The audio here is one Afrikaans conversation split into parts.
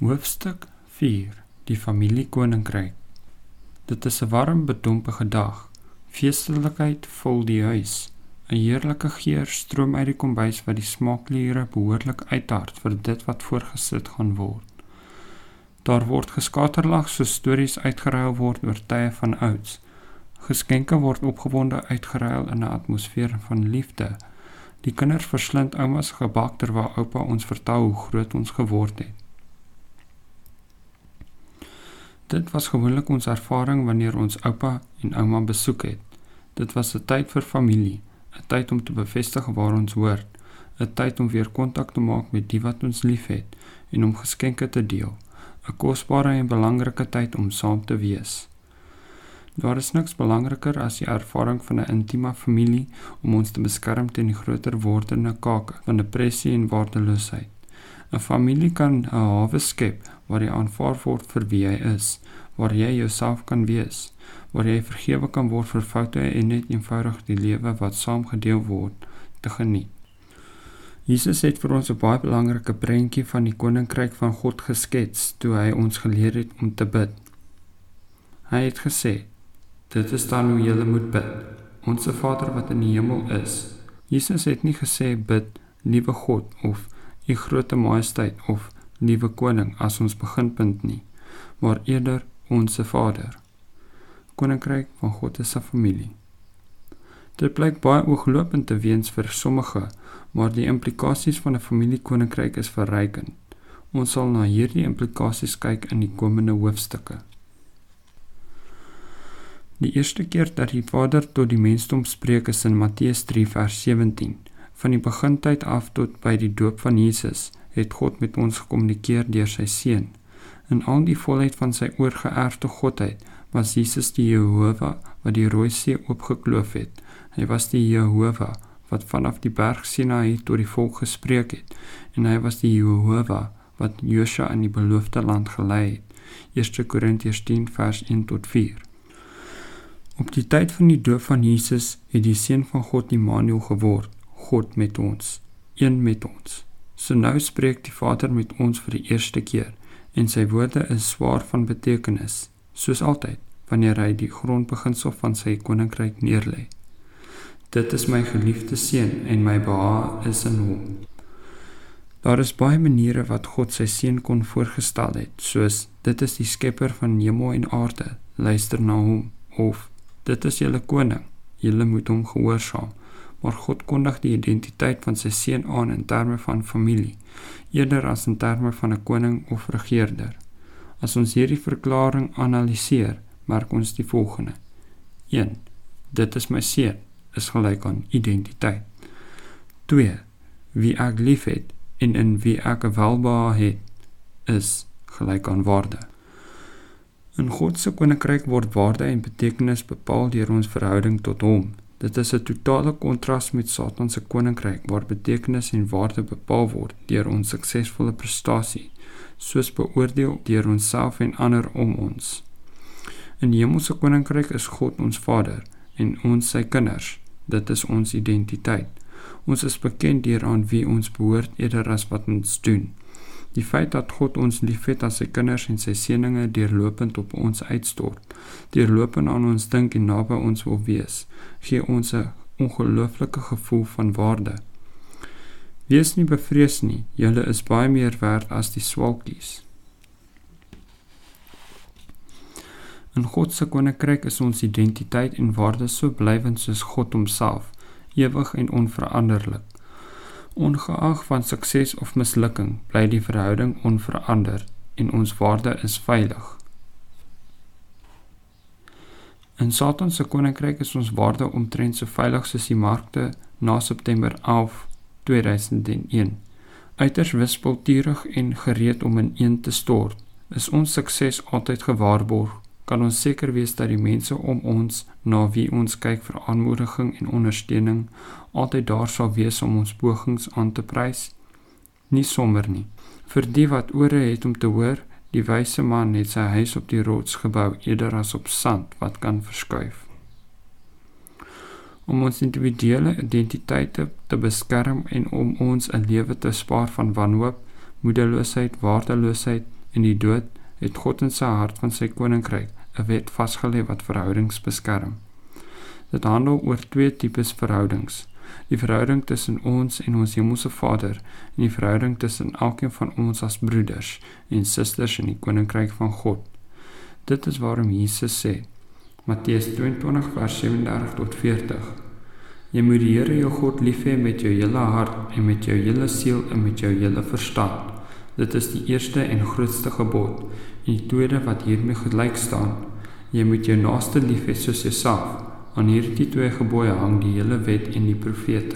Hoofstuk 4. Die familiekoninkryk. Dit is 'n warm, bedompige dag. Feestelikheid vul die huis. 'n Heerlike geur stroom uit die kombuis wat die smaakkliere behoorlik uithard vir dit wat voorgesit gaan word. Daar word geskaterlag soos stories uitgeruil word oor tye van ouds. Geskenke word opgewonde uitgeruil in 'n atmosfeer van liefde. Die kinders verslind ouma's gebak terwyl oupa ons vertel hoe groot ons geword het. Dit was gewoonlik ons ervaring wanneer ons oupa en ouma besoek het. Dit was 'n tyd vir familie, 'n tyd om te bevestig waar ons hoort, 'n tyd om weer kontak te maak met die wat ons liefhet en om geskenke te deel, 'n kosbare en belangrike tyd om saam te wees. Daar is niks belangriker as die ervaring van 'n intieme familie om ons te beskerm teen die groter wordende kake van depressie en waardeloosheid. 'n Familie kan 'n hawe skep waar jy aanvaar word vir wie jy is, waar jy jouself kan wees, waar jy vergewe kan word vir foute en net eenvoudig die lewe wat saam gedeel word te geniet. Jesus het vir ons 'n baie belangrike prentjie van die koninkryk van God geskets toe hy ons geleer het om te bid. Hy het gesê, dit is dan hoe julle moet bid, Onse Vader wat in die hemel is. Jesus het nie gesê bid, liewe God, of U grote majesteit, of liewe koning as ons beginpunt nie, maar eerder Onse Vader. Koninkryk van God is 'n familie. Dit blyk baie ooglopend te wees vir sommige, maar die implikasies van 'n familiekoninkryk is verrykend. Ons sal na hierdie implikasies kyk in die komende hoofstukke. Die eerste keer dat die Vader tot die mensdom spreek is in Matteus 3 vers 17. Van die begintyd af tot by die doop van Jesus het God met ons gekommunikeer deur sy Seun. In al die volheid van sy oorgeërfde godheid was Jesus die Jehova wat die Rooi See oopgekloof het. Hy was die Jehova wat vanaf die berg Sinaï tot die volk gespreek het, en hy was die Jehova wat Josua in die beloofde land gelei het. 1 Korintiërs 10 vers 1 tot 4. Op die tyd van die doop van Jesus het die Seun van God Immanuel geword, God met ons, een met ons. So nou spreek die Vader met ons vir die eerste keer, en sy woorde is swaar van betekenis, soos altyd, wanneer hy die grondbeginsel van sy koninkryk neerlê. Dit is my geliefde Seun, en my behaag is in hom. Daar is baie maniere wat God sy Seun kon voorgestel het, soos, dit is die skepper van hemel en aarde, luister na hom, of, dit is julle koning, julle moet hom gehoorsaam. Maar God kondig die identiteit van sy Seun aan in terme van familie, eerder as in terme van 'n koning of regerder. As ons hierdie verklaring analiseer, merk ons die volgende. 1. Dit is my Seun, is gelyk aan identiteit. 2. Wie ek lief het, en in wie ek 'n welbehae het, is gelyk aan waarde. In God se koninkryk word waarde en betekenis bepaal deur ons verhouding tot hom. Dit is 'n totale kontras met Satan se koninkryk waar betekenis en waarde bepaal word deur ons suksesvolle prestasie, soos beoordeel deur onsself en ander om ons. In die hemelse koninkryk is God ons Vader en ons sy kinders. Dit is ons identiteit. Ons is bekend deur aan wie ons behoort eerder as wat ons doen. Die feit dat God ons liefhet as sy kinders en sy seëninge deurlopend op ons uitstort, deurlopend aan ons dink en naby ons wil wees, gee ons 'n ongelooflike gevoel van waarde. Wees nie bevrees nie, julle is baie meer werd as die swalkies. In God se koninkryk is ons identiteit en waarde so blywend soos God homself, ewig en onveranderlik. Ongeag van sukses of mislukking, bly die verhouding onveranderd en ons waarde is veilig. In Satan se koninkryk is ons waarde omtrent so veilig soos die markte na September 11, 2001. Uiters wispelturig en gereed om ineen te stort. Is ons sukses altyd gewaarborg? Kan ons seker wees dat die mense om ons, na wie ons kyk vir aanmoediging en ondersteuning, altyd daar sal wees om ons pogings aan te prys? Nie sommer nie. Vir die wat ore het om te hoor, die wyse man het sy huis op die rots gebou, eerder as op sand wat kan verskuif. Om ons individuele identiteite te beskerm en om ons 'n lewe te spaar van wanhoop, moedeloosheid, waardeloosheid, en die dood, het God in sy hart van sy koninkryk 'n wet vasgelê wat verhoudings beskerm. Dit handel oor 2 tipes verhoudings: die verhouding tussen ons en ons hemelse Vader en die verhouding tussen elkeen van ons as broeders en susters in die koninkryk van God. Dit is waarom Jesus sê, Matteus 22 vers 37 tot 40, jy moet die Here jou God lief hê met jou hele hart en met jou hele siel en met jou hele verstand. Dit is die eerste en grootste gebod, en die tweede wat hiermee gelyk staan, jy moet jou naaste lief hê soos jouself. Aan hierdie 2 gebooie hang die hele wet en die profete.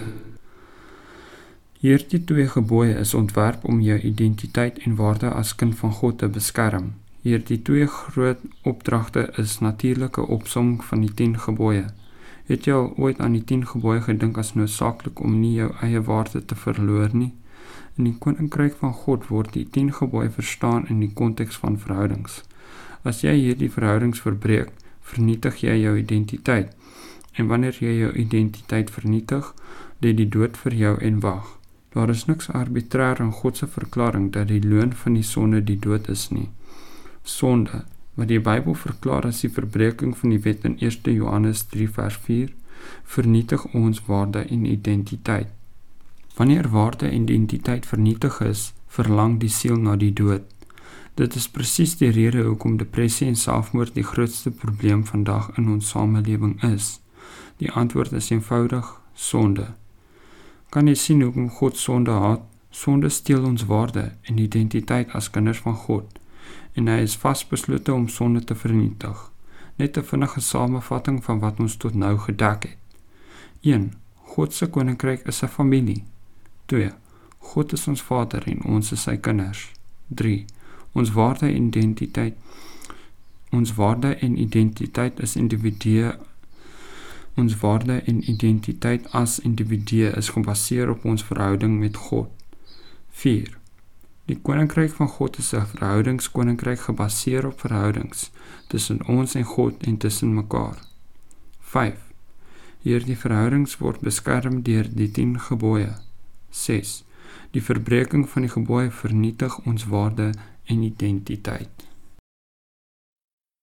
Hierdie 2 gebooie is ontwerp om jou identiteit en waarde as kind van God te beskerm. Hierdie 2 groot opdragte is natuurlike opsomming van die 10 gebooie. Het jy al ooit aan die 10 gebooie gedink as noodsaaklik om nie jou eie waarde te verloor nie? In die koninkryk van God word die 10 gebooie verstaan in die konteks van verhoudings. As jy hierdie verhoudings verbreek, vernietig jy jou identiteit. En wanneer jy jou identiteit vernietig, lê die dood vir jou en wag. Daar is niks arbitrair in God se verklaring dat die loon van die sonde die dood is nie. Sonde, wat die Bybel verklaar as die verbreeking van die wet in 1 Johannes 3 vers 4, vernietig ons waarde en identiteit. Wanneer waarde en identiteit vernietig is, verlang die siel na die dood. Dit is presies die rede hoekom depressie en selfmoord die grootste probleem vandag in ons samelewing is. Die antwoord is eenvoudig: sonde. Kan jy sien hoekom God sonde haat? Sonde steel ons waarde en identiteit as kinders van God, en hy is vasbeslote om sonde te vernietig. Net 'n vinnige samevatting van wat ons tot nou gedek het. 1. God se koninkryk is 'n familie. 2. God is ons Vader en ons is sy kinders. 3. Ons waarde en identiteit is individue. Ons waarde en identiteit as individue is gebaseer op ons verhouding met God. 4. Die koninkryk van God is 'n verhoudingskoninkryk gebaseer op verhoudings tussen ons en God en tussen mekaar. 5. Hierdie verhoudings word beskerm deur die 10 gebooie. 6. Die verbreeking van die gebooie vernietig ons waarde en identiteit.